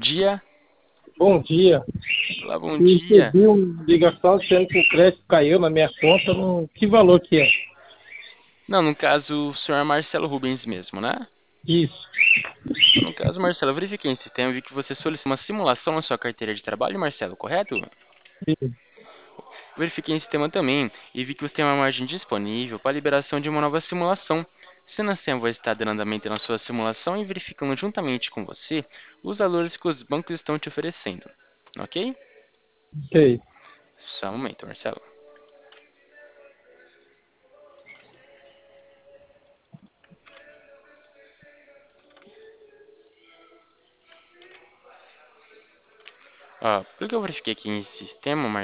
dia. Bom dia. Olá, bom Eu dia. recebi uma ligação dizendo que o crédito caiu na minha conta. Que valor que é? Não, no caso, o senhor é Marcelo Rubens mesmo, né? Isso. Então, no caso, Marcelo, eu verifiquei em sistema, vi que você solicitou uma simulação na sua carteira de trabalho, Marcelo, correto? Isso. Verifiquei em sistema também e vi que você tem uma margem disponível para a liberação de uma nova simulação. Sendo assim, eu vou estar dando andamento na sua simulação e verificando juntamente com você os valores que os bancos estão te oferecendo. Ok? Ok. Só um momento, Marcelo. Pelo que eu verifiquei aqui em sistema,